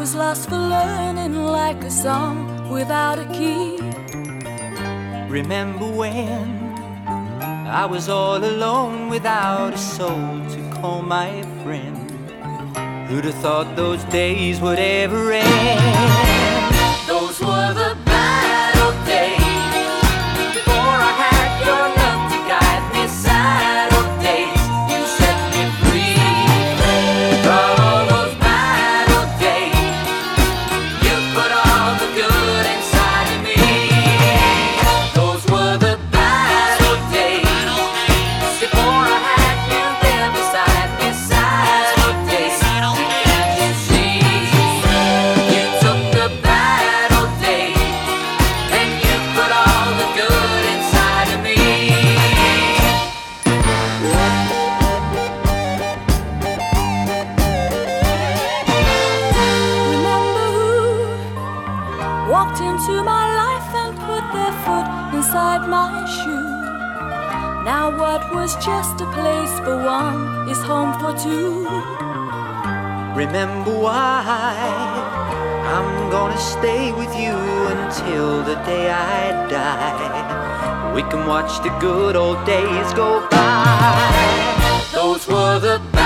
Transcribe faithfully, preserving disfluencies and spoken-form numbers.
was lost for learning, like a song without a key. Remember when I was all alone without a soul to call my friend? Who'd have thought those days would ever end? Those were the bad old days, before I had your love to guide me. Sad old days, you set me free. All those bad old days, you put all the good inside of me. Those were the bad old days, before I had you there beside me. Sad old days, can't you see? You took the bad old days and you put all the good inside of me. Remember who walked into my life and put their foot inside my shoe? Now what was just a place for one is home for two. Remember why I'm gonna stay with you until the day I die. We can watch the good old days go by. Those were the